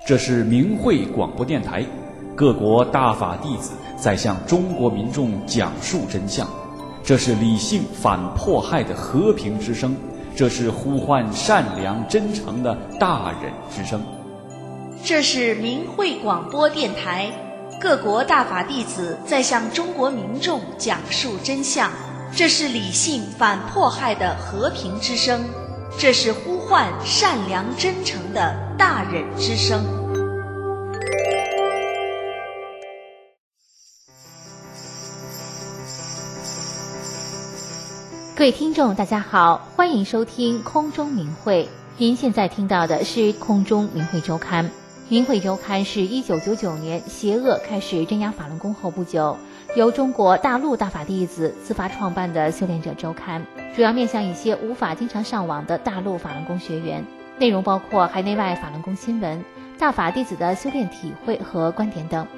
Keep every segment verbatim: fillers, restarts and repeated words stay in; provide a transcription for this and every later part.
这是明慧广播电台，各国大法弟子在向中国民众讲述真相。这是理性反迫害的和平之声，这是呼唤善良真诚的大忍之声。 这是明慧广播电台，各国大法弟子在向中国民众讲述真相。这是理性反迫害的和平之声，这是呼唤善良真诚的大忍之声。 各位听众大家好，欢迎收听空中明慧。您现在听到的是空中明慧周刊。明慧周刊是一九九九年邪恶开始镇压法轮功后不久，由中国大陆大法弟子自发创办的修炼者周刊，主要面向一些无法经常上网的大陆法轮功学员，内容包括海内外法轮功新闻、大法弟子的修炼体会和观点等。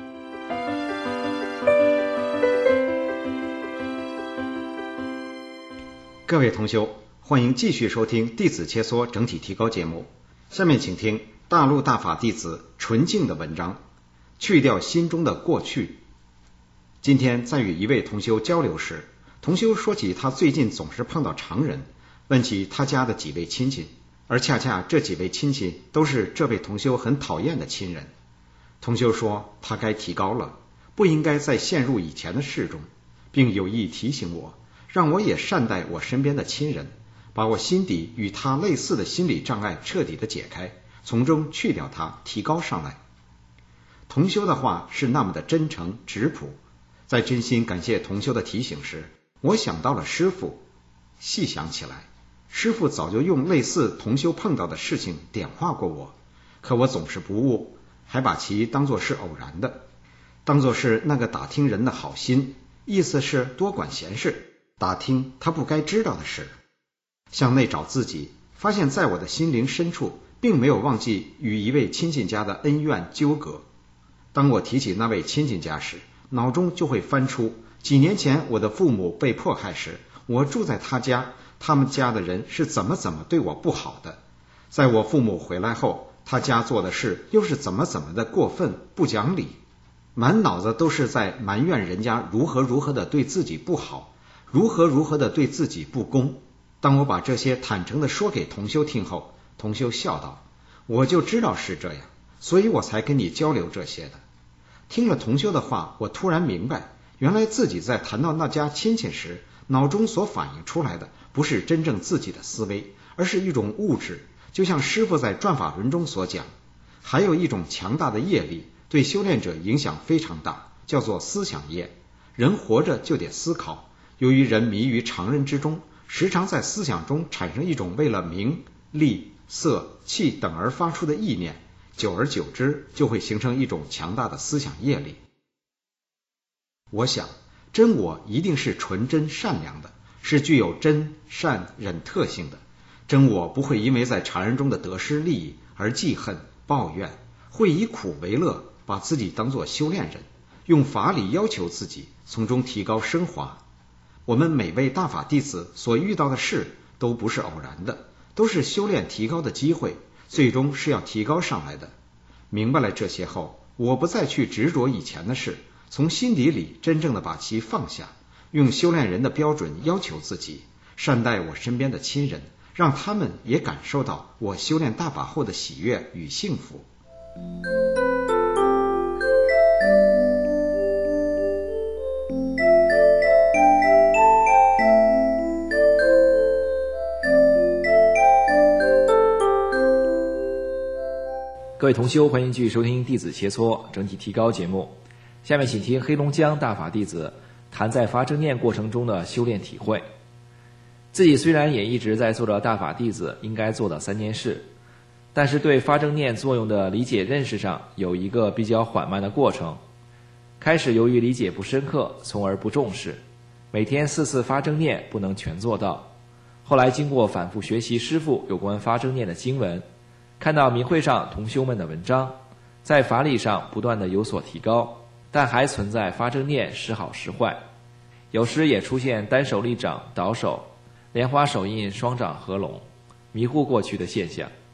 各位同修，欢迎继续收听弟子切磋整体提高节目。下面请听大陆大法弟子纯净的文章，去掉心中的过去。今天在与一位同修交流时，同修说起他最近总是碰到常人，问起他家的几位亲戚，而恰恰这几位亲戚都是这位同修很讨厌的亲人。同修说他该提高了，不应该再陷入以前的事中，并有意提醒我，让我也善待我身边的亲人，把我心底与他类似的心理障碍彻底的解开，从中去掉它，提高上来。同修的话是那么的真诚质朴，在真心感谢同修的提醒时，我想到了师父。细想起来，师父早就用类似同修碰到的事情点化过我，可我总是不悟，还把其当作是偶然的，当作是那个打听人的好心，意思是多管闲事，打听他不该知道的事。向内找自己，发现在我的心灵深处并没有忘记与一位亲戚家的恩怨纠葛。当我提起那位亲戚家时，脑中就会翻出几年前我的父母被迫害时，我住在他家，他们家的人是怎么怎么对我不好的，在我父母回来后，他家做的事又是怎么怎么的过分不讲理，满脑子都是在埋怨人家如何如何的对自己不好，如何如何的对自己不公。当我把这些坦诚的说给同修听后，同修笑道，我就知道是这样，所以我才跟你交流这些的。听了同修的话，我突然明白，原来自己在谈到那家亲戚时，脑中所反映出来的不是真正自己的思维，而是一种物质，就像师父在转法轮中所讲，还有一种强大的业力对修炼者影响非常大，叫做思想业。人活着就得思考，由于人迷于常人之中，时常在思想中产生一种为了名利色气等而发出的意念，久而久之就会形成一种强大的思想业力。我想真我一定是纯真善良的，是具有真善忍特性的。真我不会因为在常人中的得失利益而记恨抱怨，会以苦为乐，把自己当作修炼人，用法理要求自己，从中提高升华。我们每位大法弟子所遇到的事都不是偶然的，都是修炼提高的机会，最终是要提高上来的。明白了这些后，我不再去执着以前的事，从心底里真正的把其放下，用修炼人的标准要求自己，善待我身边的亲人，让他们也感受到我修炼大法后的喜悦与幸福。 各位同修，欢迎继续收听弟子切磋整体提高节目。下面请听黑龙江大法弟子谈在发正念过程中的修炼体会。自己虽然也一直在做着大法弟子应该做的三件事，但是对发正念作用的理解认识上有一个比较缓慢的过程。开始由于理解不深刻，从而不重视，每天四次发正念不能全做到。后来经过反复学习师父有关发正念的经文，看到明慧上同修们的文章，在法理上不断的有所提高，但还存在发正念时好时坏，有时也出现单手立掌倒手、莲花手印双掌合拢，迷糊过去的现象。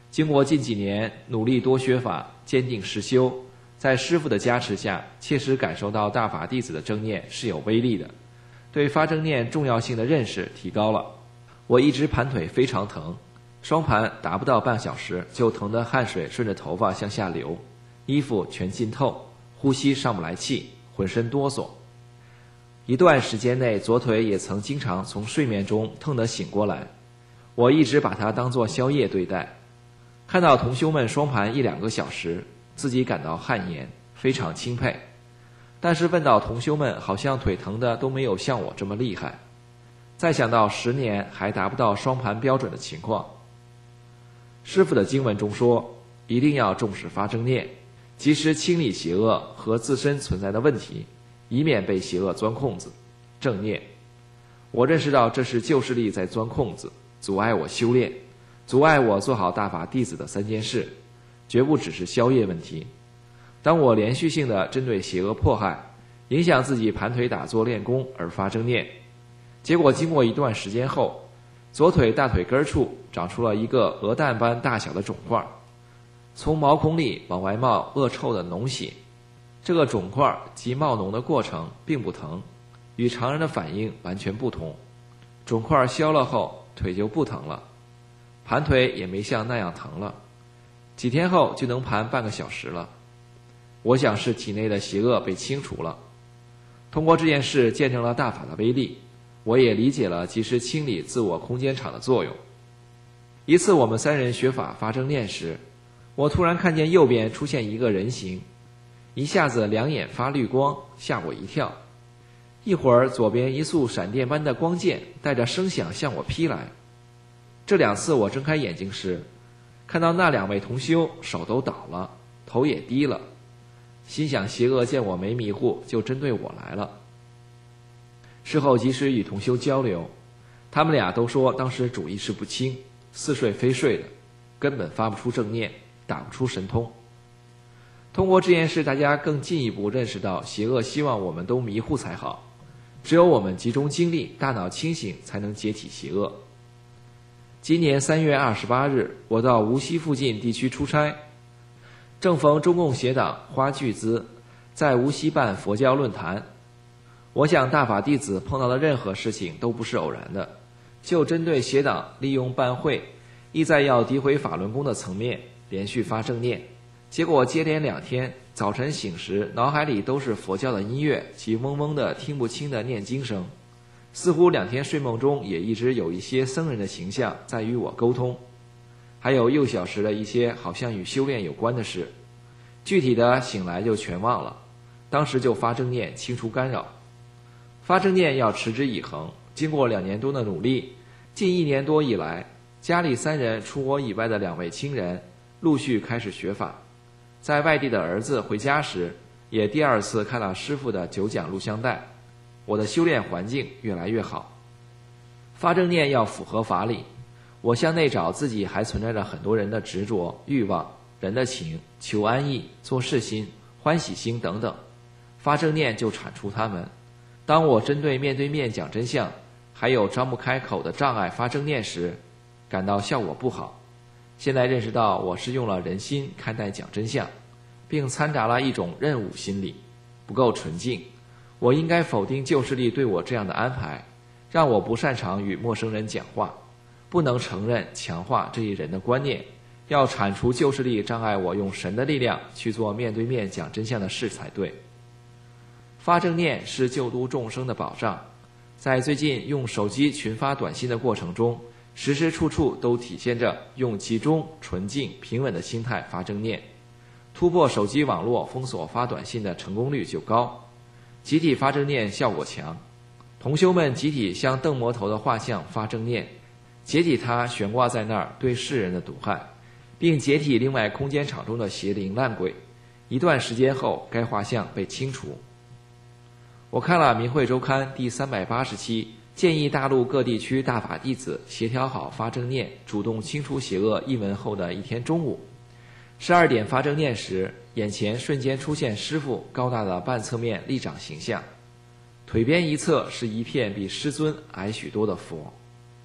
经过近几年努力多学法，坚定实修，在师父的加持下，切实感受到大法弟子的正念是有威力的，对发正念重要性的认识提高了。我一直盘腿非常疼，双盘达不到半小时就疼得汗水顺着头发向下流，衣服全浸透，呼吸上不来气，浑身哆嗦。一段时间内，左腿也曾经常从睡眠中疼得醒过来，我一直把它当作宵夜对待。看到同修们双盘一两个小时，自己感到汗颜，非常钦佩。但是问到同修们，好像腿疼的都没有像我这么厉害。再想到十年还达不到双盘标准的情况，师父的经文中说，一定要重视发正念，及时清理邪恶和自身存在的问题，以免被邪恶钻空子。正念，我认识到这是旧势力在钻空子，阻碍我修炼，阻碍我做好大法弟子的三件事，绝不只是宵夜问题。当我连续性的针对邪恶迫害，影响自己盘腿打坐练功而发正念，结果经过一段时间后，左腿大腿根处长出了一个鹅蛋般大小的肿块，从毛孔里往外冒恶臭的脓血。这个肿块及冒脓的过程并不疼，与常人的反应完全不同。肿块消了后，腿就不疼了，盘腿也没像那样疼了，几天后就能盘半个小时了。我想是体内的邪恶被清除了。通过这件事见证了大法的威力，我也理解了及时清理自我空间场的作用。一次我们三人学法发正念时，我突然看见右边出现一个人形，一下子两眼发绿光，吓我一跳。一会儿左边一束闪电般的光剑带着声响向我劈来。这两次我睁开眼睛时，看到那两位同修手都倒了，头也低了，心想邪恶见我没迷糊，就针对我来了。事后及时与同修交流，他们俩都说当时主意识不清，似睡非睡的，根本发不出正念，打不出神通。通过这件事，大家更进一步认识到邪恶希望我们都迷糊才好，只有我们集中精力，大脑清醒，才能解体邪恶。今年三月二十八日，我到无锡附近地区出差，正逢中共邪党花巨资在无锡办佛教论坛。我想大法弟子碰到的任何事情都不是偶然的，就针对邪党利用办会意在要诋毁法轮功的层面，连续发正念，结果接连两天早晨醒时，脑海里都是佛教的音乐及嗡嗡的听不清的念经声，似乎两天睡梦中也一直有一些僧人的形象在与我沟通，还有幼小时的一些好像与修炼有关的事，具体的醒来就全忘了，当时就发正念清除干扰。发正念要持之以恒，经过两年多的努力，近一年多以来，家里三人除我以外的两位亲人陆续开始学法，在外地的儿子回家时，也第二次看到师父的九讲录像带，我的修炼环境越来越好。发正念要符合法理，我向内找自己还存在着很多人的执着、欲望、人的情、求安逸、做事心、欢喜心等等，发正念就铲除他们。当我针对面对面讲真相，还有张不开口的障碍发正念时，感到效果不好。现在认识到我是用了人心看待讲真相，并掺杂了一种任务心理，不够纯净。我应该否定旧势力对我这样的安排，让我不擅长与陌生人讲话，不能承认强化这一人的观念，要铲除旧势力障碍我用神的力量去做面对面讲真相的事才对。发正念是救度众生的保障，在最近用手机群发短信的过程中，时时处处都体现着用集中、纯净、平稳的心态发正念，突破手机网络封锁发短信的成功率就高，集体发正念效果强。同修们集体向瞪魔头的画像发正念，解体它悬挂在那儿对世人的毒害，并解体另外空间场中的邪灵烂鬼。一段时间后，该画像被清除。我看了《明慧周刊》第三百八十期，建议大陆各地区大法弟子协调好发正念，主动清除邪恶一文后的一天中午，十二点发正念时，眼前瞬间出现师父高大的半侧面立掌形象，腿边一侧是一片比师尊矮许多的佛。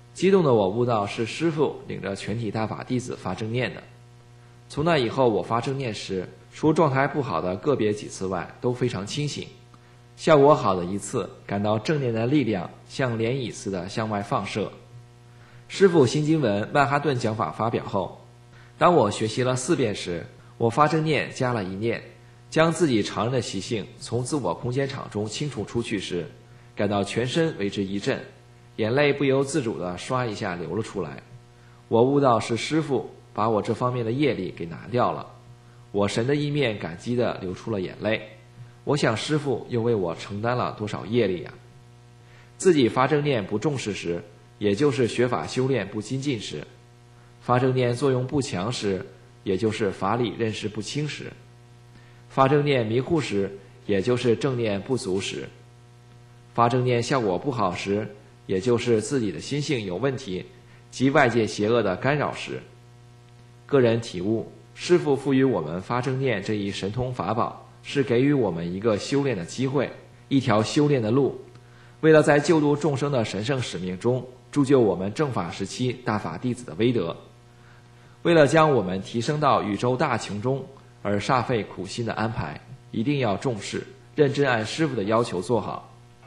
激动的我悟到是师父领着全体大法弟子发正念的。从那以后，我发正念时，除状态不好的个别几次外，都非常清醒。效果好的一次，感到正念的力量像涟漪似的向外放射。师父新经文曼哈顿讲法发表后，当我学习了四遍时，我发正念加了一念，将自己常人的习性从自我空间场中清除出去时，感到全身为之一震，眼泪不由自主地刷一下流了出来。我悟到是师父把我这方面的业力给拿掉了，我神的一面感激地流出了眼泪。我想师父又为我承担了多少业力啊！自己发正念不重视时，也就是学法修炼不精进时；发正念作用不强时，也就是法理认识不清时；发正念迷糊时，也就是正念不足时；发正念效果不好时，也就是自己的心性有问题及外界邪恶的干扰时。个人体悟，师父赋予我们发正念这一神通法宝，是给予我们一个修炼的机会，一条修炼的路，为了在救度众生的神圣使命中铸就我们正法时期大法弟子的威德，为了将我们提升到宇宙大情中而煞费苦心的安排，一定要重视，认真按师父的要求做好。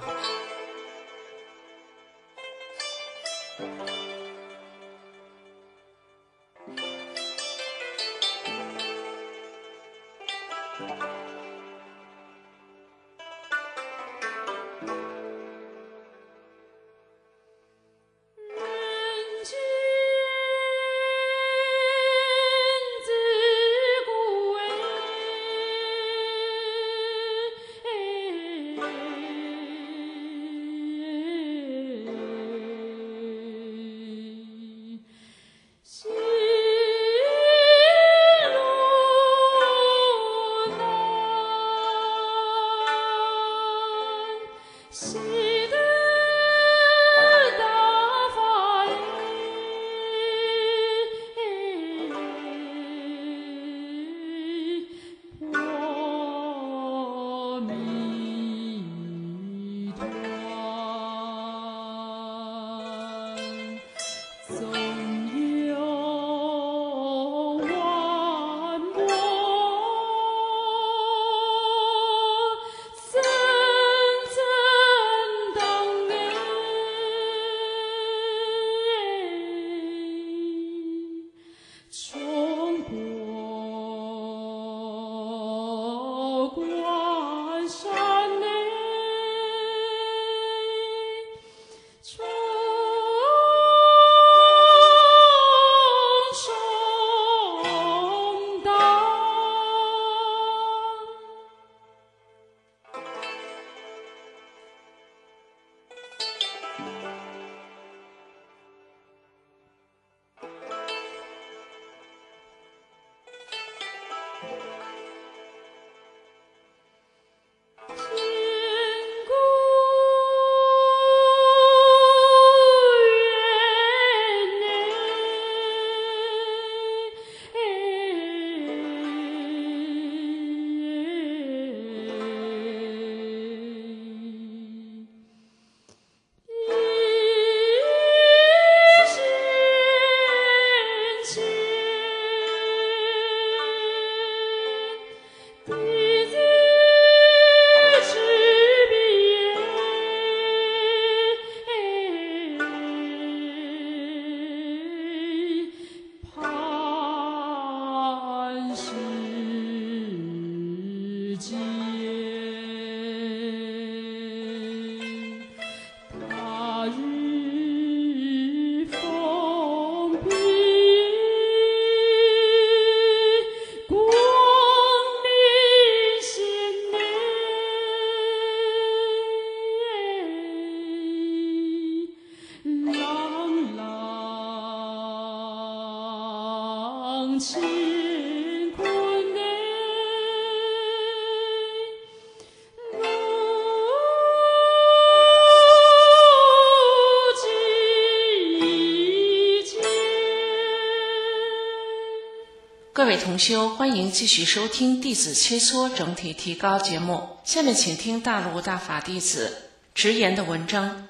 各位同修，欢迎继续收听弟子切磋整体提高节目。下面请听大陆大法弟子直言的文章：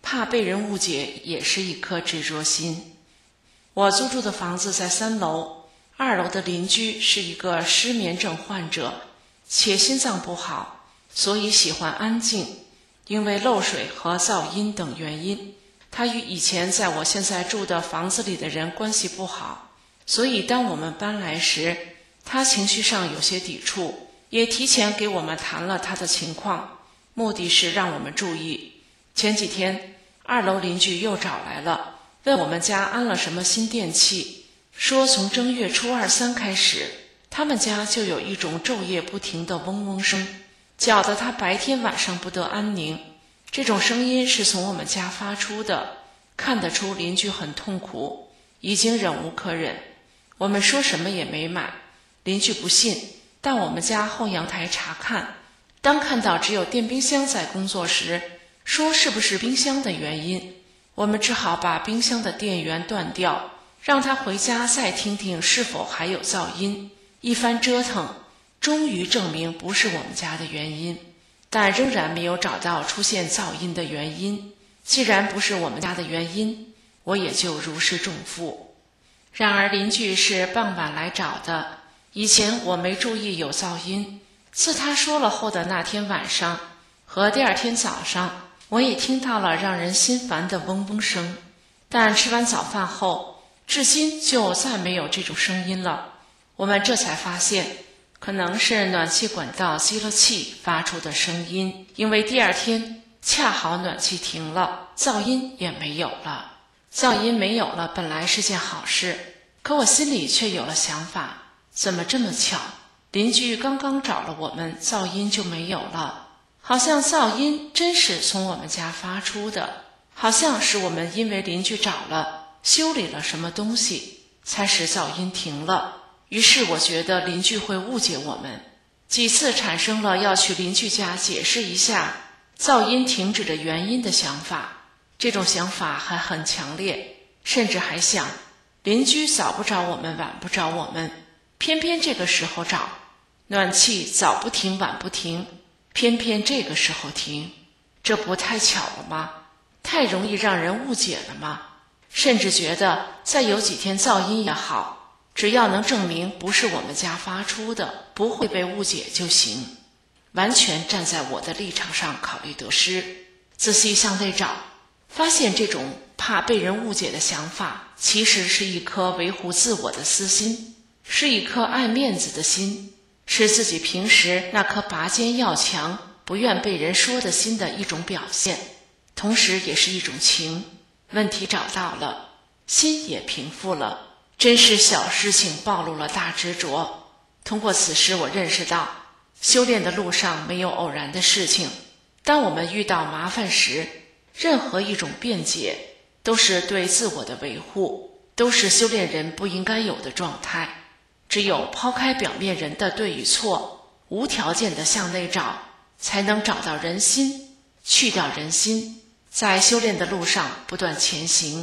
怕被人误解也是一颗执着心。我租住的房子在三楼，二楼的邻居是一个失眠症患者，且心脏不好，所以喜欢安静。因为漏水和噪音等原因，他与以前在我现在住的房子里的人关系不好，所以当我们搬来时，他情绪上有些抵触，也提前给我们谈了他的情况，目的是让我们注意。前几天二楼邻居又找来了，问我们家安了什么新电器，说从正月初二三开始，他们家就有一种昼夜不停的嗡嗡声，搅得他白天晚上不得安宁。这种声音是从我们家发出的，看得出邻居很痛苦，已经忍无可忍。我们说什么也没买，邻居不信，到我们家后阳台查看，当看到只有电冰箱在工作时，说是不是冰箱的原因，我们只好把冰箱的电源断掉，让他回家再听听是否还有噪音。一番折腾，终于证明不是我们家的原因，但仍然没有找到出现噪音的原因。既然不是我们家的原因，我也就如释重负。然而邻居是傍晚来找的，以前我没注意有噪音，自他说了后的那天晚上和第二天早上，我也听到了让人心烦的嗡嗡声，但吃完早饭后，至今就再没有这种声音了。我们这才发现，可能是暖气管道积了气发出的声音，因为第二天恰好暖气停了，噪音也没有了。噪音没有了本来是件好事，可我心里却有了想法，怎么这么巧，邻居刚刚找了我们，噪音就没有了，好像噪音真是从我们家发出的，好像是我们因为邻居找了修理了什么东西才使噪音停了。于是我觉得邻居会误解我们，几次产生了要去邻居家解释一下噪音停止的原因的想法。这种想法还很强烈，甚至还想邻居早不找我们晚不找我们，偏偏这个时候找，暖气早不停晚不停，偏偏这个时候停，这不太巧了吗？太容易让人误解了吗？甚至觉得再有几天噪音也好，只要能证明不是我们家发出的，不会被误解就行。完全站在我的立场上考虑得失，仔细向内找，发现这种怕被人误解的想法其实是一颗维护自我的私心，是一颗爱面子的心，是自己平时那颗拔尖要强不愿被人说的心的一种表现，同时也是一种情。问题找到了，心也平复了，真是小事情暴露了大执着。通过此事我认识到，修炼的路上没有偶然的事情，当我们遇到麻烦时，任何一种辩解都是对自我的维护，都是修炼人不应该有的状态。只有抛开表面人的对与错，无条件的向内找，才能找到人心，去掉人心，在修炼的路上不断前行。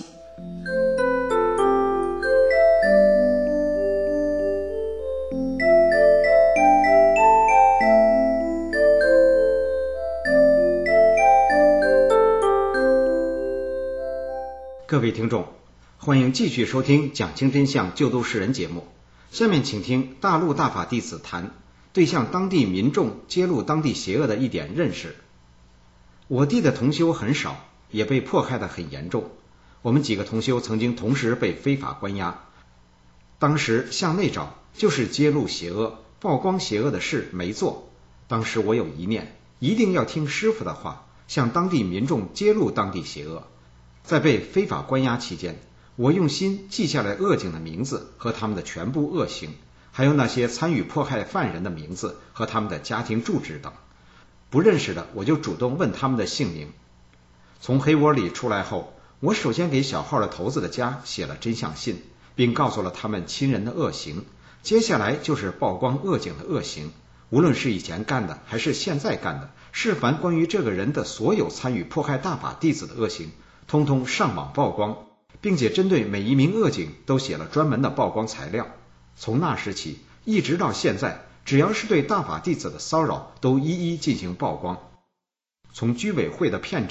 各位听众，欢迎继续收听讲清真相救度世人节目。下面请听大陆大法弟子谈对向当地民众揭露当地邪恶的一点认识。我弟的同修很少，也被迫害得很严重。我们几个同修曾经同时被非法关押，当时向内找就是揭露邪恶、曝光邪恶的事没做。当时我有一念，一定要听师父的话，向当地民众揭露当地邪恶。在被非法关押期间，我用心记下来恶警的名字和他们的全部恶行，还有那些参与迫害犯人的名字和他们的家庭住址等。不认识的我就主动问他们的姓名。从黑窝里出来后，我首先给小号的头子的家写了真相信，并告诉了他们亲人的恶行。接下来就是曝光恶警的恶行，无论是以前干的还是现在干的，是凡关于这个人的所有参与迫害大法弟子的恶行，通通上网曝光，并且针对每一名恶警都写了专门的曝光材料。从那时起一直到现在，只要是对大法弟子的骚扰都一一进行曝光。从居委会的片长、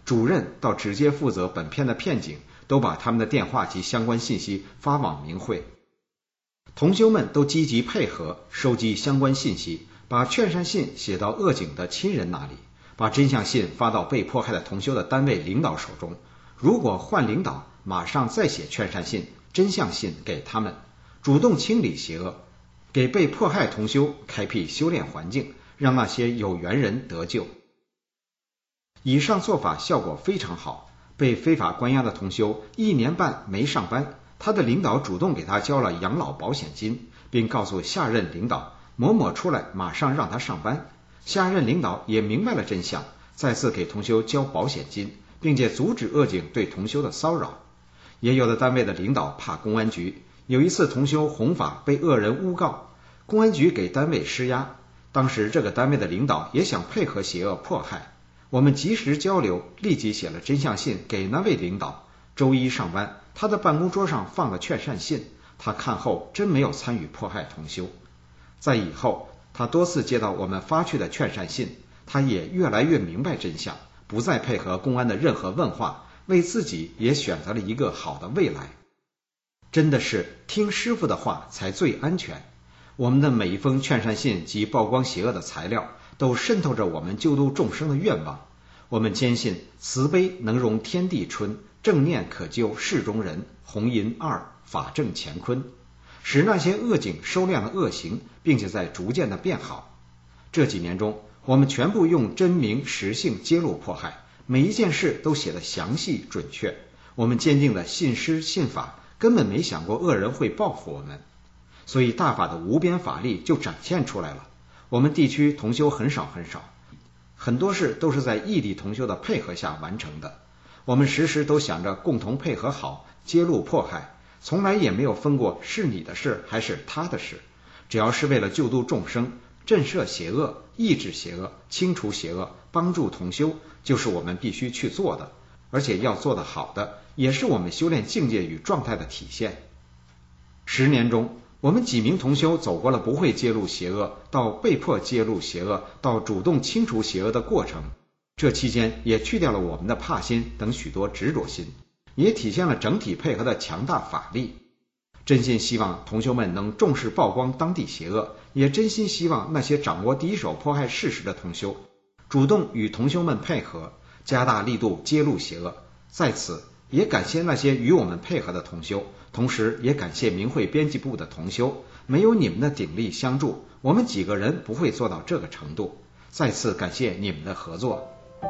主任到直接负责本片的片警都把他们的电话及相关信息发往明慧。同修们都积极配合收集相关信息，把劝善信写到恶警的亲人那里，把真相信发到被迫害的同修的单位领导手中。如果换领导，马上再写劝善信、真相信给他们，主动清理邪恶，给被迫害同修开辟修炼环境，让那些有缘人得救。以上做法效果非常好，被非法关押的同修一年半没上班，他的领导主动给他交了养老保险金，并告诉下任领导某某出来马上让他上班。下任领导也明白了真相，再次给同修交保险金，并且阻止恶警对同修的骚扰。也有的单位的领导怕公安局，有一次同修弘法被恶人诬告，公安局给单位施压，当时这个单位的领导也想配合邪恶迫害，我们及时交流，立即写了真相信给那位领导。周一上班，他的办公桌上放了劝善信，他看后真没有参与迫害同修。在以后，他多次接到我们发去的劝善信，他也越来越明白真相，不再配合公安的任何问话，为自己也选择了一个好的未来。真的是听师父的话才最安全。我们的每一封劝善信及曝光邪恶的材料，都渗透着我们救度众生的愿望。我们坚信慈悲能容天地春，正念可救世中人，红银二法正乾坤，使那些恶警收敛了恶行，并且在逐渐的变好。这几年中，我们全部用真名实姓揭露迫害，每一件事都写得详细准确。我们坚定的信师信法，根本没想过恶人会报复我们，所以大法的无边法力就展现出来了。我们地区同修很少很少，很多事都是在异地同修的配合下完成的。我们时时都想着共同配合好，揭露迫害，从来也没有分过是你的事还是他的事。只要是为了救度众生，震慑邪恶，抑制邪恶，清除邪恶，帮助同修，就是我们必须去做的，而且要做得好的，也是我们修炼境界与状态的体现。十年中，我们几名同修走过了不会揭露邪恶到被迫揭露邪恶到主动清除邪恶的过程，这期间也去掉了我们的怕心等许多执着心，也体现了整体配合的强大法力。真心希望同修们能重视曝光当地邪恶，也真心希望那些掌握第一手迫害事实的同修主动与同修们配合，加大力度揭露邪恶。在此也感谢那些与我们配合的同修，同时也感谢明慧编辑部的同修，没有你们的鼎力相助，我们几个人不会做到这个程度。再次感谢你们的合作。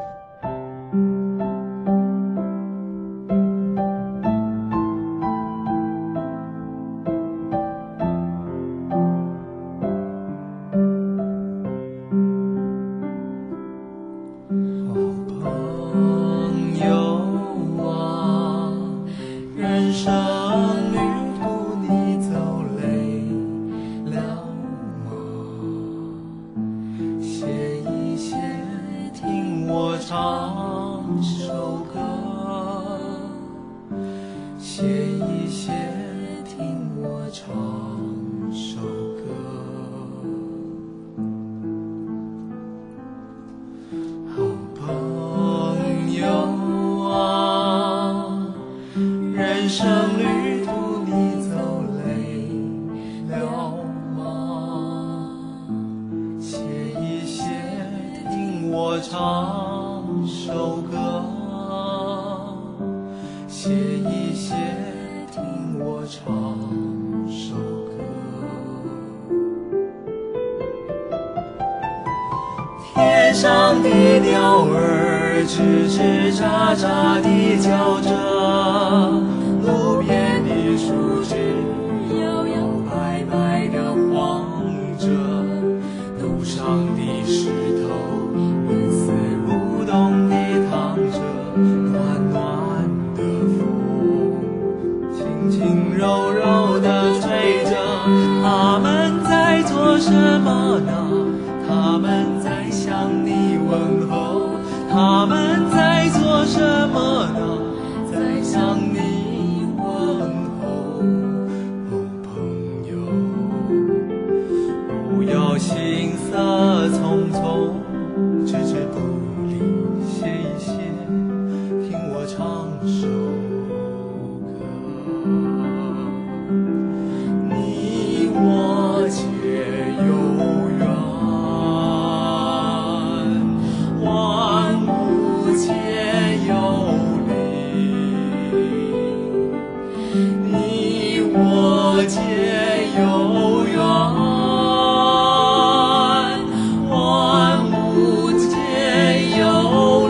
天上的鸟儿吱吱喳喳地叫着，路边的树枝摇摇摆摆地晃着，路上的石头纹丝不动地躺着，暖暖的风轻轻柔柔地吹着。他们在做什么呢？他们在向你问候，他们在做什么呢？在向你问候。哦，朋友，不要行色匆匆，置之不理，歇一歇。 我皆有缘，万物皆有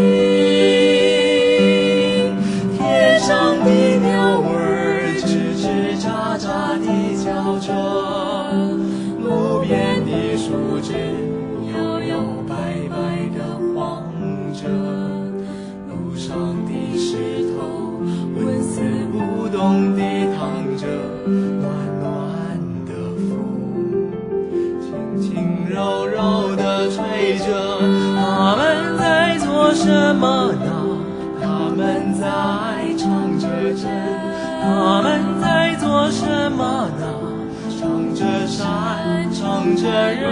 灵，天上的鸟儿吱吱喳喳地叫着，路边的树枝摇摇摆摆地晃着，路上的石头纹丝不动地躺着，暖暖的风轻轻柔柔地吹着。他们在做什么呢？他们在唱着真，他们在做什么呢？唱着山，唱着人。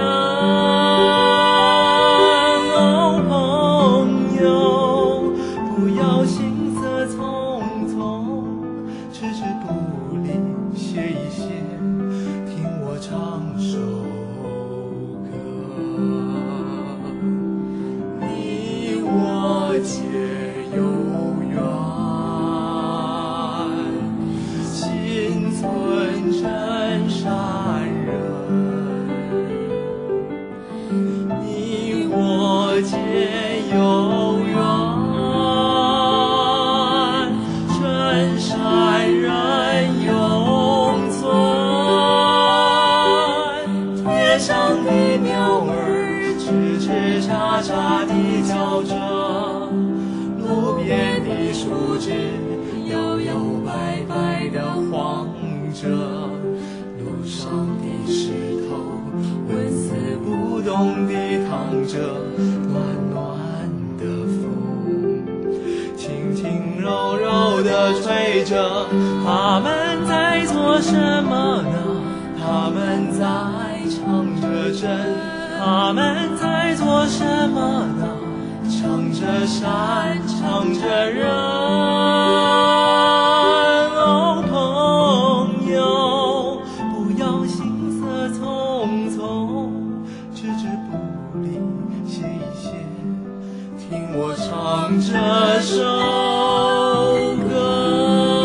哦，朋友，不要心色匆匆，只字不离歇一歇，听我唱首歌。你我皆有缘，心存真善人。你我皆有缘，真善人永存。天上的鸟儿吱吱喳喳地叫着，路边的树枝摇摇摆摆地晃着，路上的石头纹丝不动地躺着，暖暖的风轻轻柔柔地吹着。他们在做什么呢？他们在唱着真，他们在做什么呢？唱着山，唱着人。哦，朋友，不要心色匆匆，只字不离歇一歇，听我唱这首歌。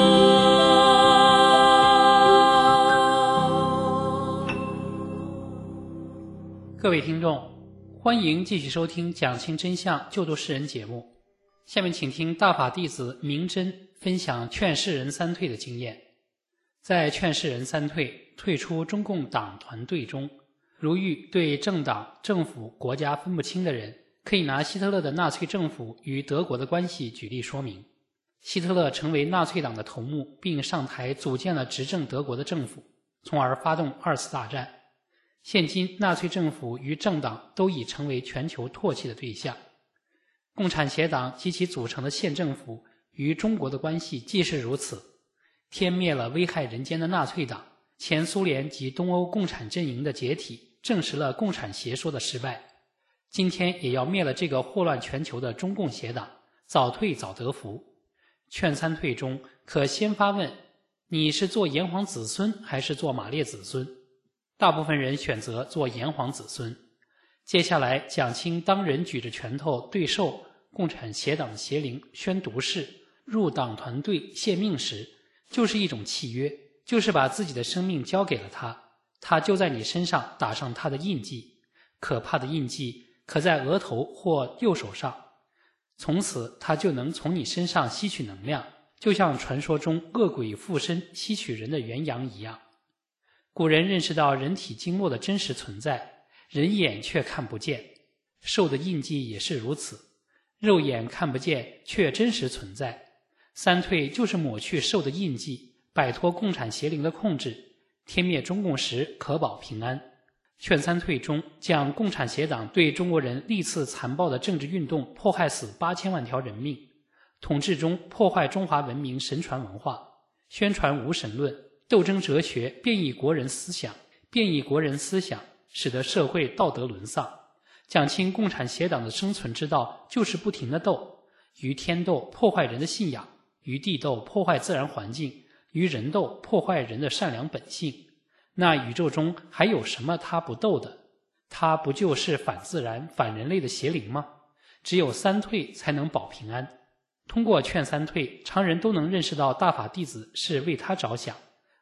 各位听众，欢迎继续收听讲清真相救度世人节目。下面请听大法弟子明真分享劝世人三退的经验。在劝世人三退退出中共党团队中，如遇对政党、政府、国家分不清的人，可以拿希特勒的纳粹政府与德国的关系举例说明。希特勒成为纳粹党的头目，并上台组建了执政德国的政府，从而发动二次大战。现今纳粹政府与政党都已成为全球唾弃的对象。共产协党及其组成的县政府与中国的关系既是如此，天灭了危害人间的纳粹党，前苏联及东欧共产阵营的解体证实了共产邪说的失败。今天也要灭了这个祸乱全球的中共协党，早退早得福。劝三退中可先发问：你是做炎黄子孙还是做马列子孙？大部分人选择做炎黄子孙。接下来讲清当人举着拳头对受共产协党的邪灵宣毒誓入党团队献命时，就是一种契约，就是把自己的生命交给了他，他就在你身上打上他的印记，可怕的印记可在额头或右手上，从此他就能从你身上吸取能量，就像传说中恶鬼附身吸取人的元阳一样。古人认识到人体经络的真实存在，人眼却看不见，受的印记也是如此，肉眼看不见却真实存在。三退就是抹去受的印记，摆脱共产邪灵的控制，天灭中共时可保平安。劝三退中讲共产协党对中国人历次残暴的政治运动迫害死八千万条人命，统治中破坏中华文明神传文化，宣传无神论，斗争哲学，变异国人思想，变异国人思想使得社会道德沦丧。讲清共产协党的生存之道就是不停地斗，与天斗破坏人的信仰，与地斗破坏自然环境，与人斗破坏人的善良本性。那宇宙中还有什么他不斗的？他不就是反自然反人类的邪灵吗？只有三退才能保平安。通过劝三退，常人都能认识到大法弟子是为他着想，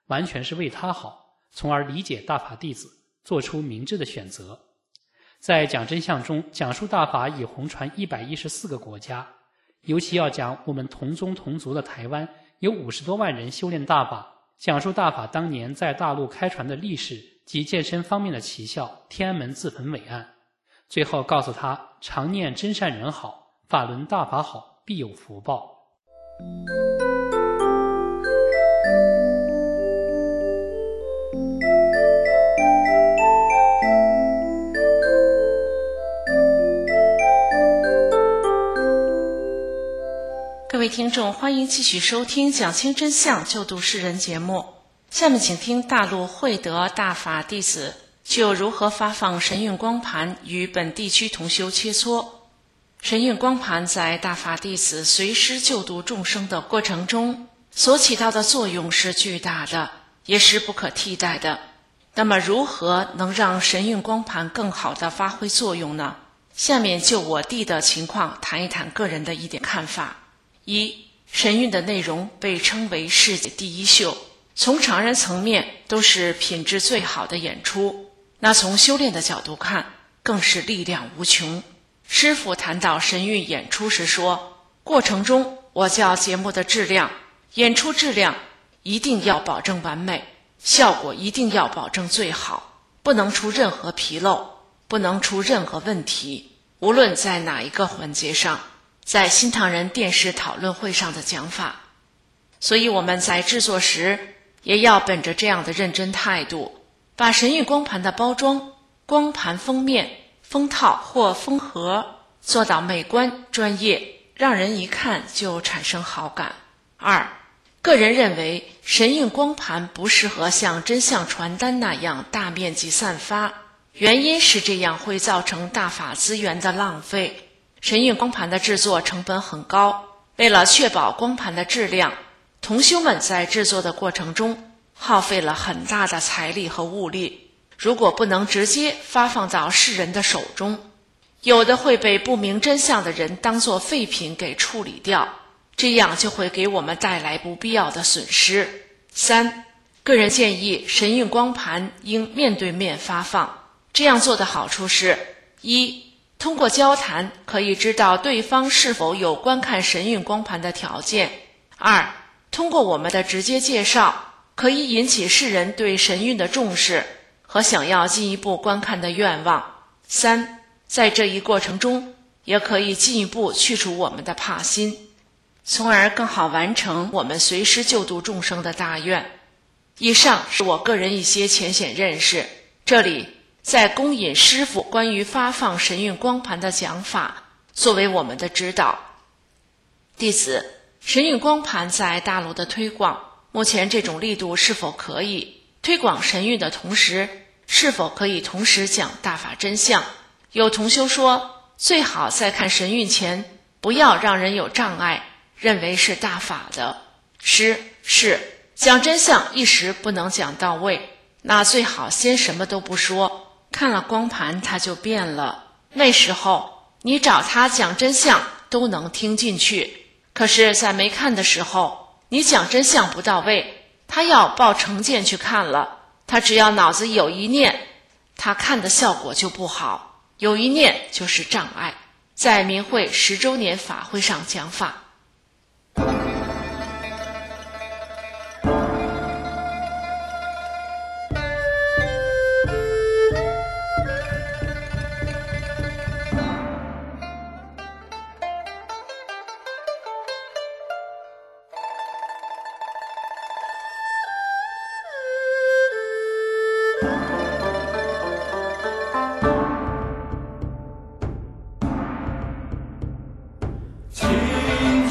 完全是为他好，从而理解大法弟子，做出明智的选择。在讲真相中，讲述大法已红传一百一十四个国家，尤其要讲我们同宗同族的台湾，有五十多万人修炼大法，讲述大法当年在大陆开传的历史及健身方面的奇效，天安门自焚伟岸。最后告诉他，常念真善人好，法轮大法好，必有福报。 各位听众，欢迎继续收听讲清真相救度世人节目。下面请听大陆慧德大法弟子就如何发放神韵光盘与本地区同修切磋。神韵光盘在大法弟子随师救度众生的过程中所起到的作用是巨大的，也是不可替代的。那么如何能让神韵光盘更好地发挥作用呢？下面就我弟的情况谈一谈个人的一点看法。一、神韵的内容被称为世界第一秀，从常人层面都是品质最好的演出，那从修炼的角度看更是力量无穷。师父谈到神韵演出时说，过程中我教节目的质量，演出质量一定要保证完美，效果一定要保证最好，不能出任何纰漏，不能出任何问题，无论在哪一个环节上，在新唐人电视讨论会上的讲法。所以我们在制作时也要本着这样的认真态度，把神韵光盘的包装、光盘封面、封套或封盒做到美观专业，让人一看就产生好感。二、个人认为神韵光盘不适合像真相传单那样大面积散发，原因是这样会造成大法资源的浪费。神韵光盘的制作成本很高，为了确保光盘的质量，同修们在制作的过程中耗费了很大的财力和物力，如果不能直接发放到世人的手中，有的会被不明真相的人当作废品给处理掉，这样就会给我们带来不必要的损失。三、个人建议神韵光盘应面对面发放，这样做的好处是：一、通过交谈可以知道对方是否有观看神韵光盘的条件；二、通过我们的直接介绍，可以引起世人对神韵的重视和想要进一步观看的愿望；三、在这一过程中也可以进一步去除我们的怕心，从而更好完成我们随师救度众生的大愿。以上是我个人一些浅显认识，这里在恭引师父关于发放神韵光盘的讲法作为我们的指导。弟子，神韵光盘在大陆的推广，目前这种力度是否可以推广神韵的同时，是否可以同时讲大法真相？有同修说，最好在看神韵前不要让人有障碍，认为是大法的。是是，讲真相一时不能讲到位，那最好先什么都不说，看了光盘他就变了，那时候你找他讲真相都能听进去。可是在没看的时候，你讲真相不到位，他要抱成见去看了，他只要脑子有一念，他看的效果就不好，有一念就是障碍。在明慧十周年法会上讲法。 清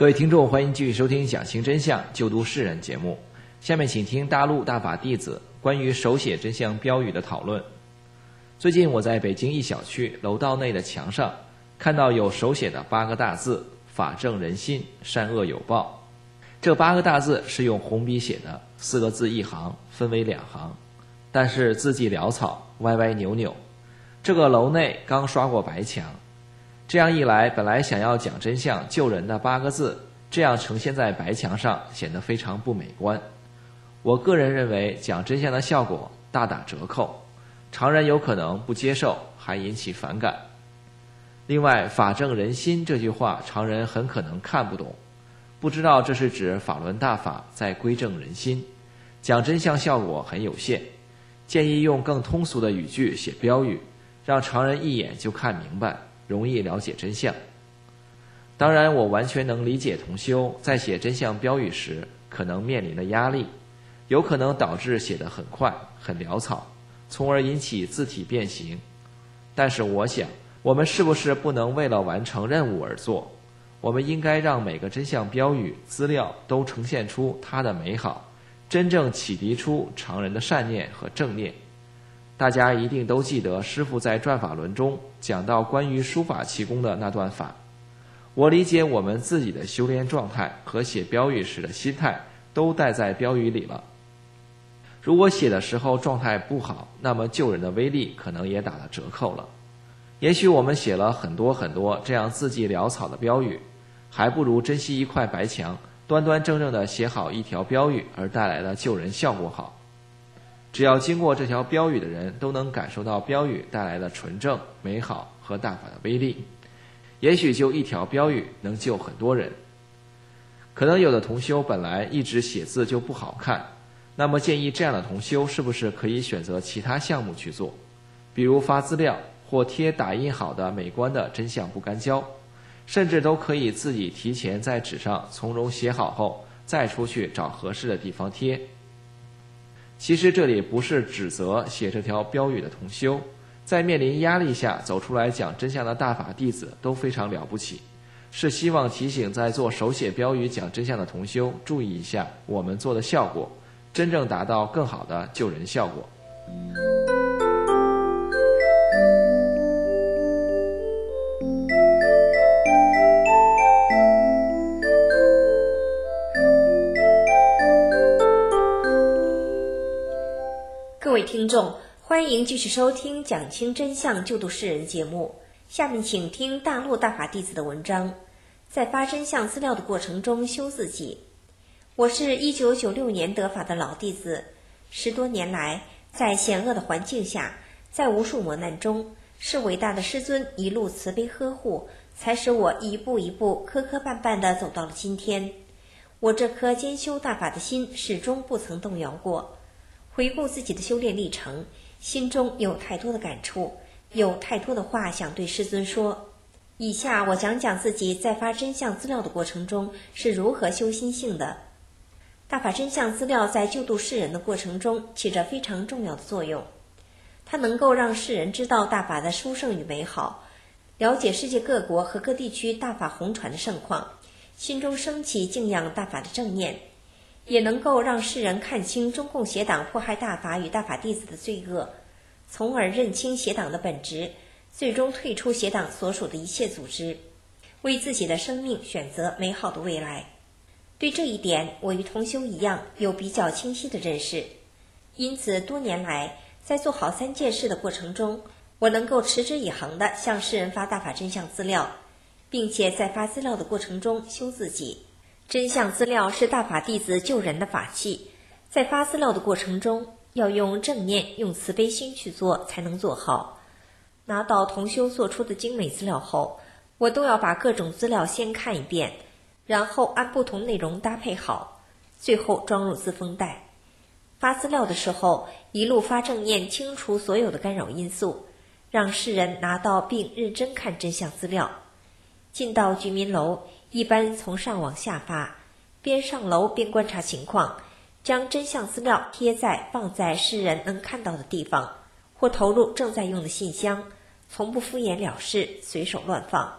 各位听众，欢迎继续收听讲清真相救度世人节目。下面请听大陆大法弟子关于手写真相标语的讨论。最近我在北京一小区楼道内的墙上看到有手写的八个大字：法正人心，善恶有报。这八个大字是用红笔写的，四个字一行，分为两行，但是字迹潦草，歪歪扭扭。这个楼内刚刷过白墙，这样一来，本来想要讲真相救人的八个字，这样呈现在白墙上，显得非常不美观。我个人认为讲真相的效果大打折扣，常人有可能不接受，还引起反感。另外，法正人心这句话常人很可能看不懂，不知道这是指法轮大法在归正人心，讲真相效果很有限，建议用更通俗的语句写标语，让常人一眼就看明白，容易了解真相。当然，我完全能理解同修在写真相标语时可能面临的压力，有可能导致写得很快很潦草，从而引起字体变形。但是我想，我们是不是不能为了完成任务而做？我们应该让每个真相标语资料都呈现出它的美好，真正启迪出常人的善念和正念。大家一定都记得师父在转法轮中讲到关于书法气功的那段法。我理解我们自己的修炼状态和写标语时的心态都带在标语里了。如果写的时候状态不好，那么救人的威力可能也打了折扣了。也许我们写了很多很多这样字迹潦草的标语，还不如珍惜一块白墙，端端正正地写好一条标语而带来的救人效果好。只要经过这条标语的人都能感受到标语带来的纯正、美好和大法的威力，也许就一条标语能救很多人。可能有的同修本来一直写字就不好看，那么建议这样的同修是不是可以选择其他项目去做，比如发资料或贴打印好的美观的真相不干胶，甚至都可以自己提前在纸上从容写好后再出去找合适的地方贴。其实这里不是指责写这条标语的同修，在面临压力下走出来讲真相的大法弟子都非常了不起，是希望提醒在做手写标语讲真相的同修注意一下我们做的效果，真正达到更好的救人效果。 各位听众，欢迎继续收听讲清真相救度世人节目。下面请听大陆大法弟子的文章，在发真相资料的过程中修自己。我是一九九六年得法的老弟子，十多年来在险恶的环境下，在无数磨难中，是伟大的师尊一路慈悲呵护，才使我一步一步磕磕绊绊地走到了今天。我这颗兼修大法的心始终不曾动摇过。回顾自己的修炼历程，心中有太多的感触，有太多的话想对师尊说。以下我讲讲自己在发真相资料的过程中是如何修心性的。大法真相资料在救度世人的过程中起着非常重要的作用，它能够让世人知道大法的殊胜与美好，了解世界各国和各地区大法红传的盛况，心中升起敬仰大法的正念，也能够让世人看清中共邪党迫害大法与大法弟子的罪恶，从而认清邪党的本质，最终退出邪党所属的一切组织，为自己的生命选择美好的未来。对这一点，我与同修一样有比较清晰的认识，因此多年来在做好三件事的过程中，我能够持之以恒地向世人发大法真相资料，并且在发资料的过程中修自己。真相资料是大法弟子救人的法器，在发资料的过程中要用正念用慈悲心去做才能做好。拿到同修做出的精美资料后，我都要把各种资料先看一遍，然后按不同内容搭配好，最后装入自封袋。发资料的时候一路发正念，清除所有的干扰因素，让世人拿到并认真看真相资料。进到居民楼，一般从上往下发，边上楼边观察情况，将真相资料贴在放在世人能看到的地方，或投入正在用的信箱，从不敷衍了事，随手乱放。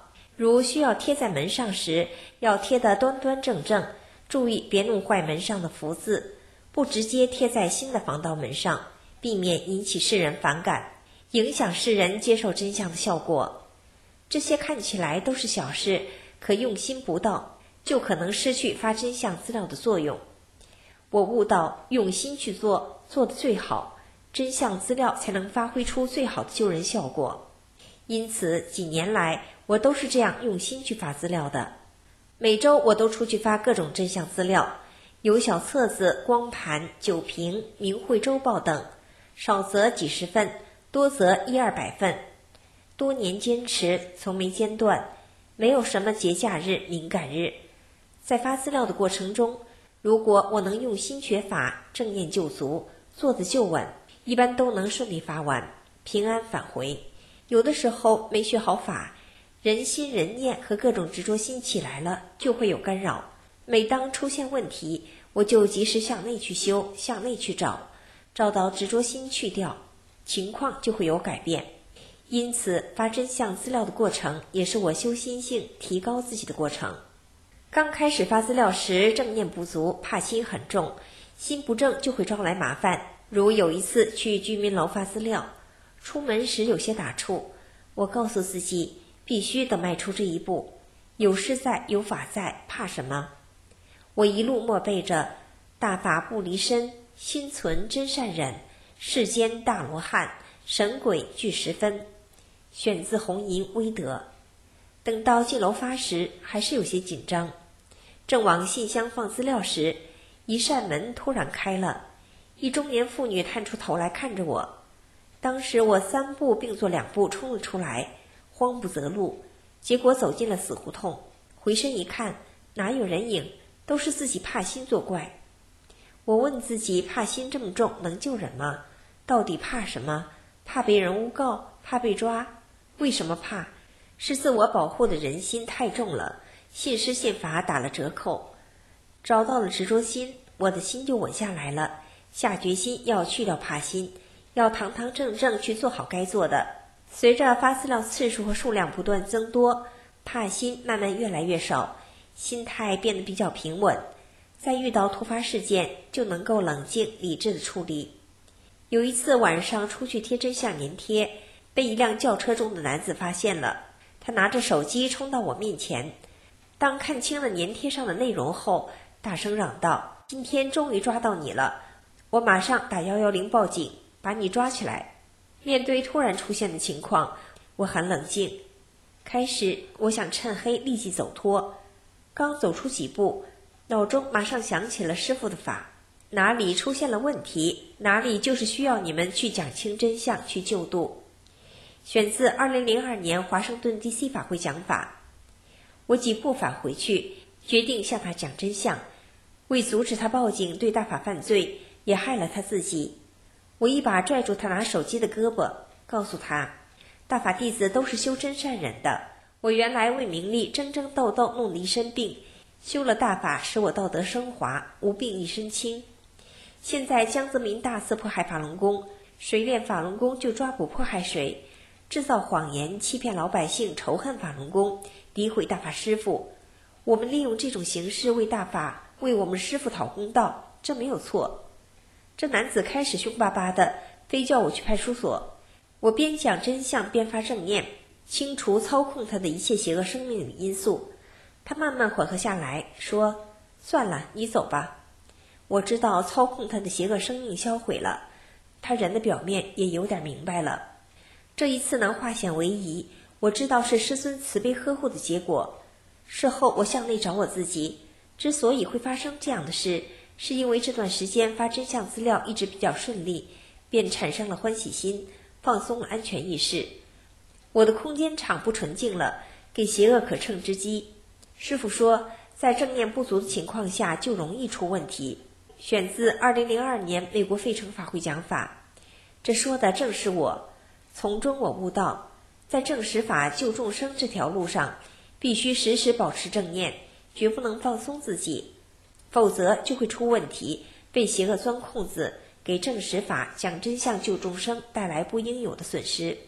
如需要贴在门上时，要贴得端端正正，注意别弄坏门上的福字，不直接贴在新的防盗门上，避免引起世人反感，影响世人接受真相的效果。这些看起来都是小事，可用心不到，就可能失去发真相资料的作用。我悟到，用心去做，做得最好，真相资料才能发挥出最好的救人效果。因此，几年来我都是这样用心去发资料的。每周我都出去发各种真相资料，有小册子、光盘、酒瓶、明慧周报等，少则几十份，多则一二百份。多年坚持，从没间断，没有什么节假日、敏感日。在发资料的过程中，如果我能用心学法，正念就足，做得就稳，一般都能顺利发完，平安返回。有的时候没学好法，人心人念和各种执着心起来了，就会有干扰。每当出现问题，我就及时向内去修，向内去找，找到执着心去掉，情况就会有改变。因此，发真相资料的过程也是我修心性、提高自己的过程。刚开始发资料时，正念不足，怕心很重，心不正就会招来麻烦。如有一次去居民楼发资料，出门时有些打怵，我告诉自己必须得迈出这一步，有师在，有法在，怕什么？我一路默背着大法不离身，心存真善忍，世间大罗汉，神鬼俱十分，选自红银威德。等到进楼发时，还是有些紧张。正往信箱放资料时，一扇门突然开了，一中年妇女探出头来看着我。当时我三步并作两步冲了出来，慌不择路，结果走进了死胡同。回身一看，哪有人影，都是自己怕心作怪。我问自己，怕心这么重，能救人吗？到底怕什么？怕被人诬告，怕被抓？为什么怕？是自我保护的人心太重了，信师信法打了折扣。找到了执着心，我的心就稳下来了，下决心要去掉怕心，要堂堂正正去做好该做的。随着发资料次数和数量不断增多，怕心慢慢越来越少，心态变得比较平稳，在遇到突发事件就能够冷静理智的处理。有一次晚上出去贴真相粘贴，被一辆轿车中的男子发现了，他拿着手机冲到我面前，当看清了粘贴上的内容后，大声嚷道：“今天终于抓到你了！我马上打一一零报警，把你抓起来。”面对突然出现的情况，我很冷静。开始我想趁黑立即走脱，刚走出几步，脑中马上想起了师父的法，哪里出现了问题，哪里就是需要你们去讲清真相，去救度。选自二零零二年华盛顿 D C 法会讲法。我几步返回去，决定向他讲真相，为阻止他报警对大法犯罪，也害了他自己。我一把拽住他拿手机的胳膊，告诉他，大法弟子都是修真善忍的，我原来为名利争争斗斗弄得一身病，修了大法使我道德升华，无病一身轻。现在江泽民大肆迫害法轮功，谁练法轮功就抓捕迫害谁，制造谎言欺骗老百姓，仇恨法轮功，诋毁大法师父。我们利用这种形式为大法，为我们师父讨公道，这没有错。这男子开始凶巴巴的，非叫我去派出所。我边讲真相边发正念，清除操控他的一切邪恶生命的因素。他慢慢缓和下来，说：“算了，你走吧。”我知道操控他的邪恶生命销毁了，他人的表面也有点明白了。这一次能化险为夷，我知道是师尊慈悲呵护的结果。事后我向内找我自己，之所以会发生这样的事，是因为这段时间发真相资料一直比较顺利，便产生了欢喜心，放松了安全意识。我的空间场不纯净了，给邪恶可乘之机。师父说，在正念不足的情况下就容易出问题。选自二零零二年美国费城法会讲法，这说的正是我。从中我悟到，在正实法救众生这条路上，必须时时保持正念，绝不能放松自己，否则就会出问题，被邪恶钻空子，给正实法讲真相救众生带来不应有的损失。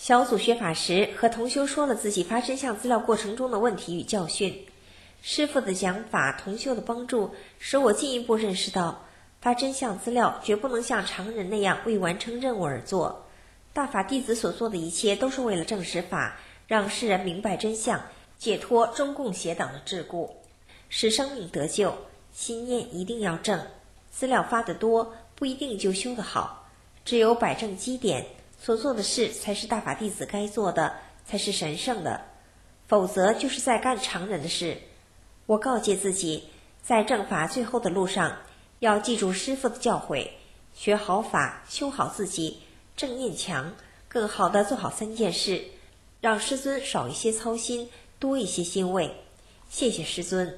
小组学法时，和同修说了自己发真相资料过程中的问题与教训。师父的讲法，同修的帮助，使我进一步认识到，发真相资料绝不能像常人那样为完成任务而做。大法弟子所做的一切都是为了证实法，让世人明白真相，解脱中共邪党的桎梏，使生命得救。心念一定要正，资料发得多不一定就修得好，只有摆正基点，所做的事才是大法弟子该做的，才是神圣的，否则就是在干常人的事。我告诫自己，在正法最后的路上，要记住师父的教诲，学好法，修好自己，正念强，更好地做好三件事，让师尊少一些操心，多一些欣慰。谢谢师尊。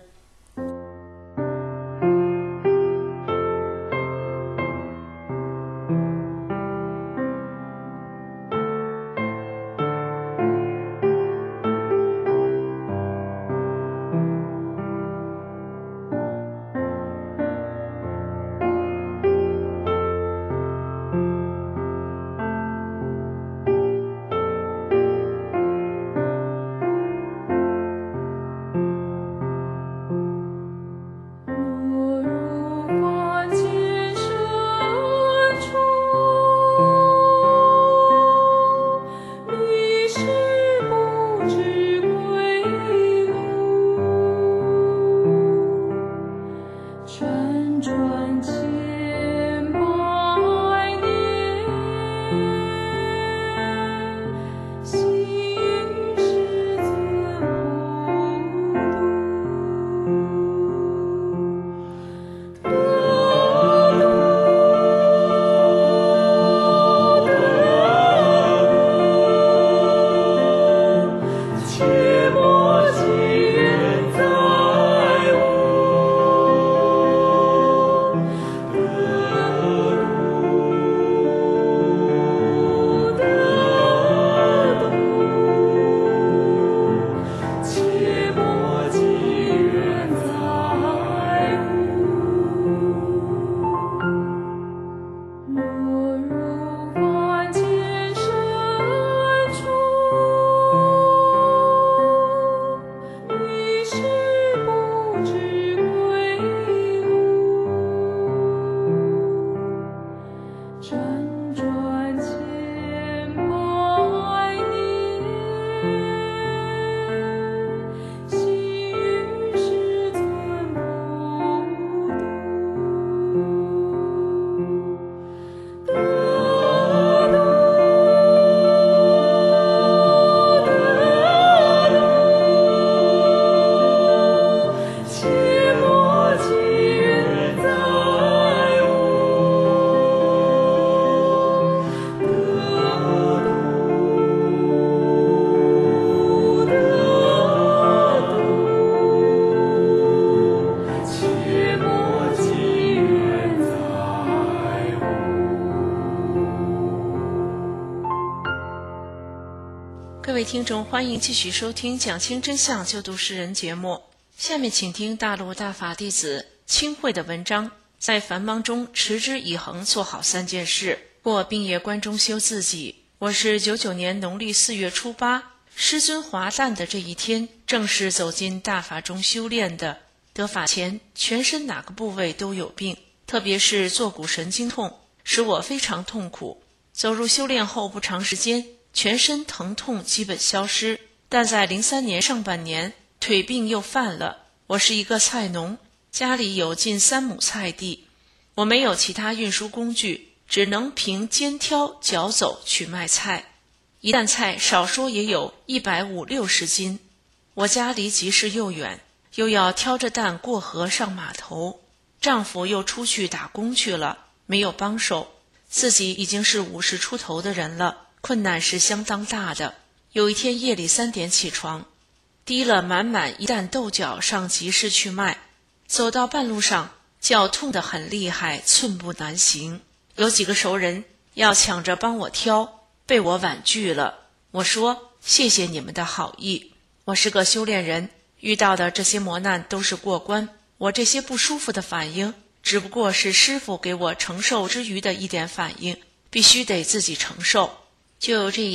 各位听众，欢迎继续收听讲清真相救度世人节目。下面请听大陆大法弟子清慧的文章，在繁忙中持之以恒做好三件事，或并业关中修自己。我是九九年农历四月初八，师尊华诞的这一天，正是走进大法中修炼的。得法前，全身哪个部位都有病，特别是坐骨神经痛，使我非常痛苦。走入修炼后不长时间，全身疼痛基本消失，但在零三年上半年，腿病又犯了。我是一个菜农，家里有近三亩菜地，我没有其他运输工具，只能凭肩挑脚走去卖菜。一担菜少说也有一百五六十斤。我家离集市又远，又要挑着担过河上码头，丈夫又出去打工去了，没有帮手，自己已经是五十出头的人了，困难是相当大的。有一天夜里三点起床，提了满满一担豆角上集市去卖，走到半路上，脚痛得很厉害，寸步难行。有几个熟人要抢着帮我挑，被我婉拒了。我说谢谢你们的好意，我是个修炼人，遇到的这些磨难都是过关，我这些不舒服的反应只不过是师父给我承受之余的一点反应，必须得自己承受。就这样，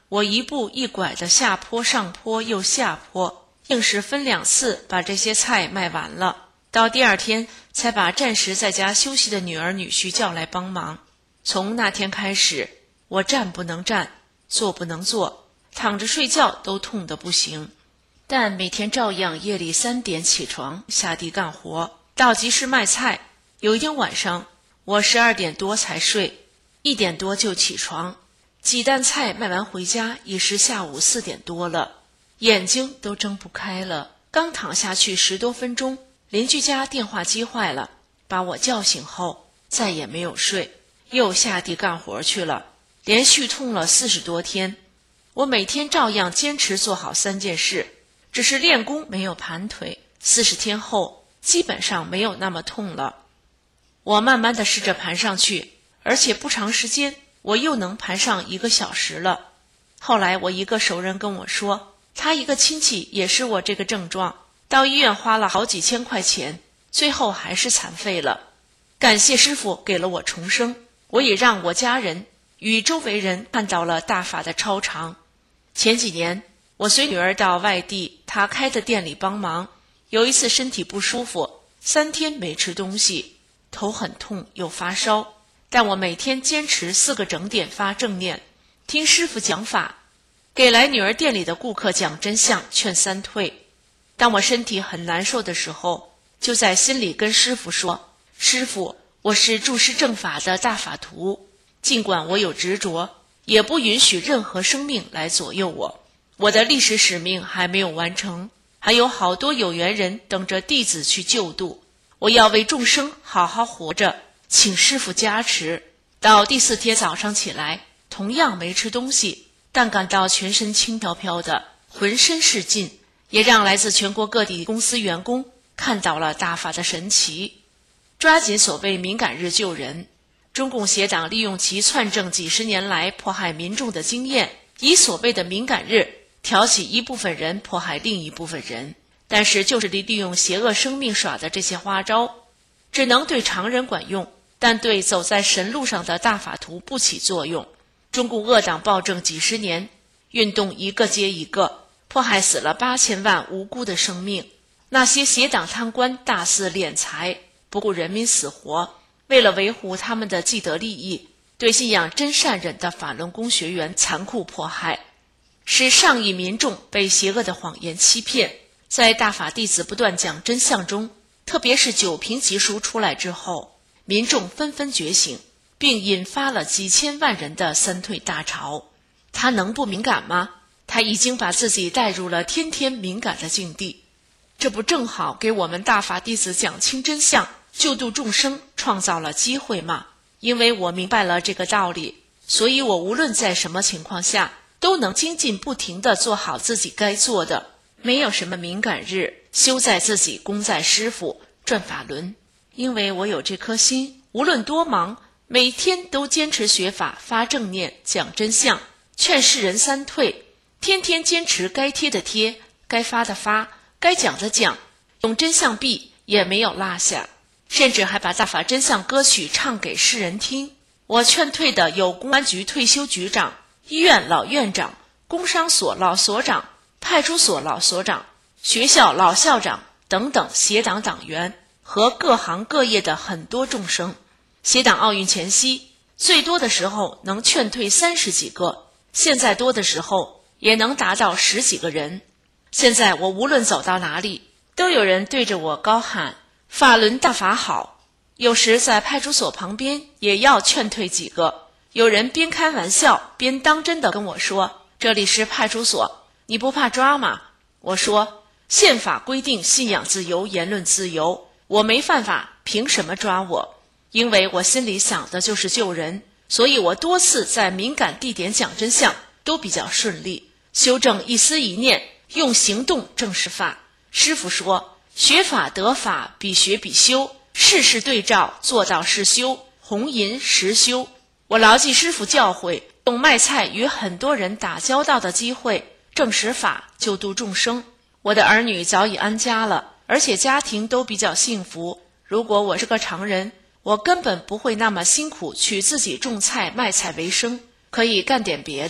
我一步一拐的下坡上坡又下坡，硬是分两次把这些菜卖完了。到第二天才把暂时在家休息的女儿女婿叫来帮忙。从那天开始，我站不能站，坐不能坐，躺着睡觉都痛得不行，但每天照样夜里三点起床下地干活，到集市卖菜。有一天晚上，我十二点多才睡，一点多就起床，几担菜卖完回家已是下午四点多了，眼睛都睁不开了。刚躺下去十多分钟，邻居家电话机坏了，把我叫醒后再也没有睡，又下地干活去了，连续痛了四十多天。我每天照样坚持做好三件事，只是练功没有盘腿，四十天后基本上没有那么痛了。我慢慢的试着盘上去，而且不长时间我又能盘上一个小时了。后来我一个熟人跟我说，他一个亲戚也是我这个症状，到医院花了好几千块钱，最后还是残废了。感谢师父给了我重生，我也让我家人与周围人看到了大法的超常。前几年我随女儿到外地她开的店里帮忙，有一次身体不舒服，三天没吃东西，头很痛又发烧，但我每天坚持四个整点发正念，听师父讲法，给来女儿店里的顾客讲真相，劝三退。当我身体很难受的时候，就在心里跟师父说，师父，我是注释正法的大法徒，尽管我有执着，也不允许任何生命来左右我，我的历史使命还没有完成，还有好多有缘人等着弟子去救度，我要为众生好好活着，请师父加持。到第四天早上起来，同样没吃东西，但感到全身轻飘飘的，浑身是劲，也让来自全国各地公司员工看到了大法的神奇。抓紧所谓敏感日救人，中共邪党利用其篡政几十年来迫害民众的经验，以所谓的敏感日挑起一部分人迫害另一部分人，但是就是利用邪恶生命耍的这些花招，只能对常人管用，但对走在神路上的大法徒不起作用。中共恶党暴政几十年，运动一个接一个，迫害死了八千万无辜的生命。那些邪党贪官大肆敛财，不顾人民死活，为了维护他们的既得利益，对信仰真善忍的法轮功学员残酷迫害，使上亿民众被邪恶的谎言欺骗。在大法弟子不断讲真相中，特别是九评集书出来之后，民众纷纷觉醒，并引发了几千万人的三退大潮。他能不敏感吗？他已经把自己带入了天天敏感的境地，这不正好给我们大法弟子讲清真相，救度众生创造了机会吗？因为我明白了这个道理，所以我无论在什么情况下，都能精进不停地做好自己该做的，没有什么敏感日，修在自己，功在师父，转法轮。因为我有这颗心，无论多忙，每天都坚持学法，发正念，讲真相，劝世人三退，天天坚持该贴的贴，该发的发，该讲的讲，用真相币也没有落下，甚至还把大法真相歌曲唱给世人听。我劝退的有公安局退休局长、医院老院长、工商所老所长、派出所老所长、学校老校长等等邪党党员和各行各业的很多众生。邪党奥运前夕，最多的时候能劝退三十几个，现在多的时候也能达到十几个人。现在我无论走到哪里，都有人对着我高喊法轮大法好，有时在派出所旁边也要劝退几个，有人边开玩笑边当真的跟我说，这里是派出所，你不怕抓吗？我说，宪法规定信仰自由、言论自由，我没犯法，凭什么抓我？因为我心里想的就是救人，所以我多次在敏感地点讲真相都比较顺利，修正一思一念，用行动证实法。师父说，学法得法，比学比修，事事对照，做到是修，红银实修。我牢记师父教诲，用卖菜与很多人打交道的机会，证实法，救度众生。我的儿女早已安家了，而且家庭都比较幸福。如果我是个常人，我根本不会那么辛苦去自己种菜卖菜为生，可以干点别的，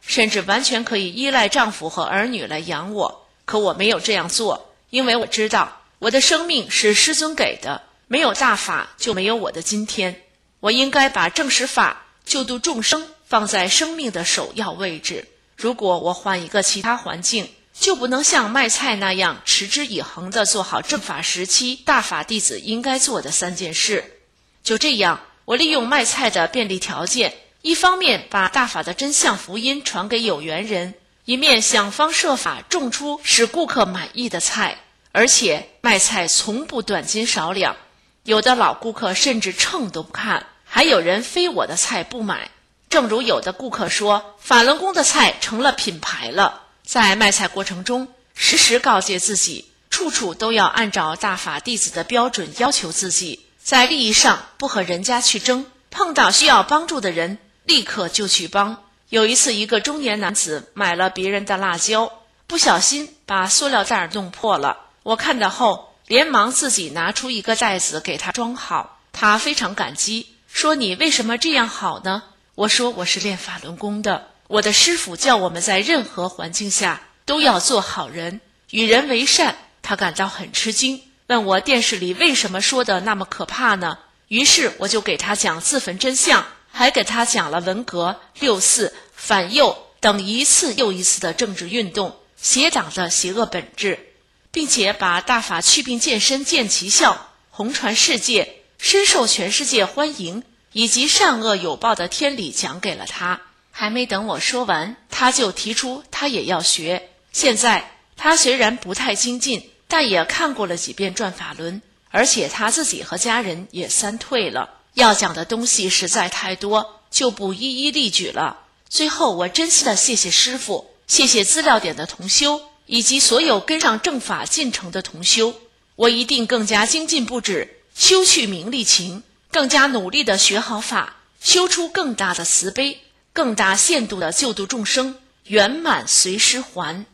甚至完全可以依赖丈夫和儿女来养我。可我没有这样做，因为我知道我的生命是师尊给的，没有大法就没有我的今天。我应该把正实法救度众生放在生命的首要位置。如果我换一个其他环境，就不能像卖菜那样持之以恒地做好正法时期大法弟子应该做的三件事。就这样，我利用卖菜的便利条件，一方面把大法的真相福音传给有缘人，一面想方设法种出使顾客满意的菜。而且卖菜从不短斤少两，有的老顾客甚至秤都不看，还有人非我的菜不买。正如有的顾客说，法轮功的菜成了品牌了。在卖菜过程中，时时告诫自己，处处都要按照大法弟子的标准要求自己，在利益上不和人家去争，碰到需要帮助的人立刻就去帮。有一次，一个中年男子买了别人的辣椒，不小心把塑料袋弄破了，我看到后连忙自己拿出一个袋子给他装好。他非常感激，说你为什么这样好呢？我说我是练法轮功的，我的师父叫我们在任何环境下都要做好人，与人为善。他感到很吃惊，问我电视里为什么说的那么可怕呢？于是我就给他讲自焚真相，还给他讲了文革、六四、反右等一次又一次的政治运动，邪党的邪恶本质，并且把大法祛病健身见奇效、红传世界、深受全世界欢迎以及善恶有报的天理讲给了他。还没等我说完，他就提出他也要学。现在他虽然不太精进，但也看过了几遍转法轮，而且他自己和家人也三退了。要讲的东西实在太多，就不一一例举了。最后我真心的谢谢师父，谢谢资料点的同修，以及所有跟上正法进程的同修。我一定更加精进不止，修去名利情，更加努力的学好法，修出更大的慈悲，更大限度的救度众生，圆满随师还。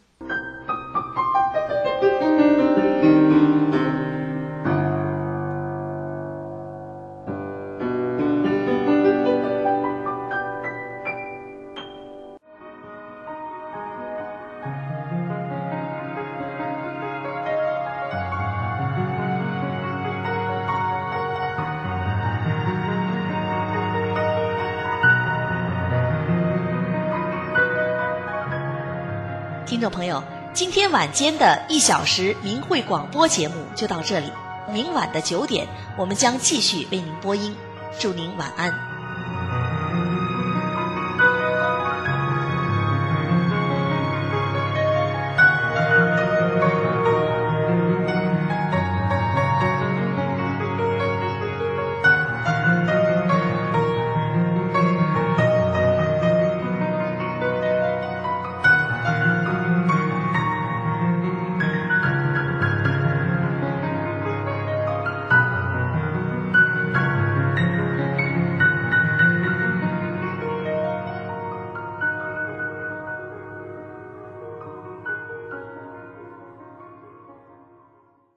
听众朋友，今天晚间的一小时明慧广播节目就到这里，明晚的九点我们将继续为您播音，祝您晚安。